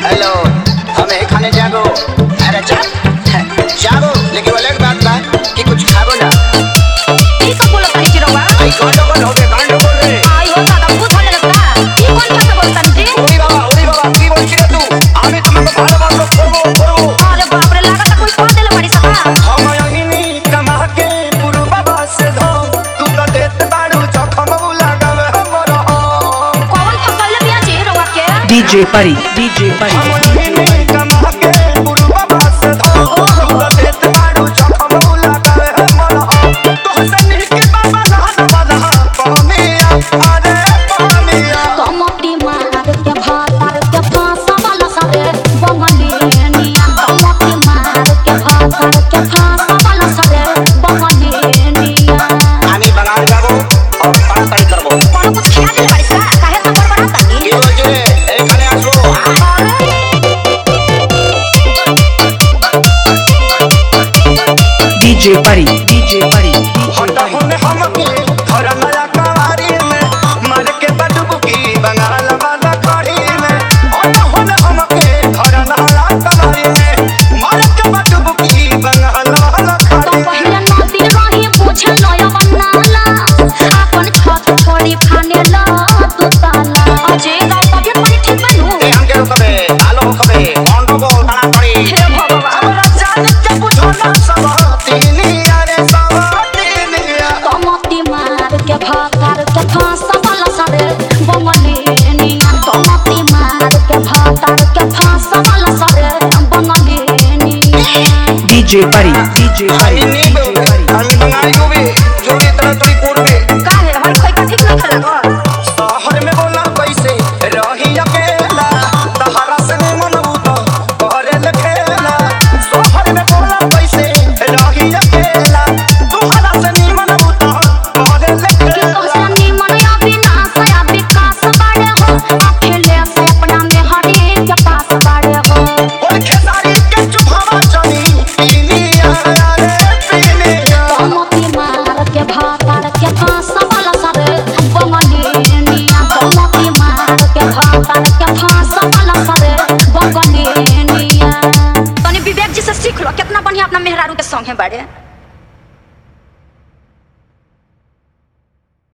Hello हमें खाने जागो। अरे जागो लेकिन वो अलग बात बा कि कुछ खाबो ना। ई सब बोलत नहीं चिरवा आई गंडगोल हो गए गंडगोल रे। आई हो दादा भूत होने लगता ई कौन भाषा बोलता जी? ओरी बाबा की बोल छिरे तू? आमी तुमको भालो भालो करबो। अरे बाप रे लागत कोई कह देले बड़ी सका हम यही कमा के पुरु बाबा से धो तू तो देत बाड़ू जखम लगावे हमरो। कौन फसले बिया जी रवा के DJ Pari, DJ Pari. हम यही कमा के पुरु बाबा से धो तू तो देत बाड़ू जखम लगावे हमरो। तो सनी के बाबा नहा वाला पानिया अरे पानिया। कमटी मार के भातार के फांसा वाला सारे बंगलिनिया कमटी मार के भातार के फांसा वाला सारे बंगलिनिया आमी बंगाल जाबो और पानी करबो। कौन कुछ खिया दे बड़ी सा काहे तो बड़बड़ाता की जी बोल छिरे एखाने आसो। DJ Pari, DJ Pari. हटा होने हमके घर नया कवारी में मार के बडुबकी बंगाल वाला कड़ी में। हटा होने हमके घर नया कवारी में मार के बडुबकी बंगाल वाला तो कड़ी में। पहले नदी रही पूछे नया बनाला अपन छत छोड़ी खाने ला तू ताला अजय गाँव तबियत बड़ी ठीक बनू ते हमके रुकबे आलो खबे ऑन को ताना पड़ी। हे भगवान हमरा जान के बुझो ना सब तीनिया रे सब तीनिया। कमती मार के भातार के फांसा वाला सारे बंगलिनिया कमती मार के भातार के फांसा वाला सारे बंगलिनिया DJ Pari, DJ Pari, नी बे DJ Pari. हम बंगाली को भी जोड़ी तरह तरी पूर्वे काहे हर कोई का ठीक नहीं खेलेगा शहर में बोला कैसे रही अकेला तहरा से मनबू तो करे लखेला। शहर में बोला कैसे रही अकेला तहरा से मनबू तो करे लखेला। कौशनी मन अविनाश या विकास बाड़े हो अकेले से अपना में हरे के पास बाड़े हो और खेसारी के चुभावा चली पीनिया रे पीनिया। कमती मार के भातार के फांसा वाला सारे बंगलिनिया कमती मार के भातार के फांसा वाला सारे बंगलिनिया तनी विवेक जी से सीख लो कितना बढ़िया अपना मेहरारू के संग है बाड़े।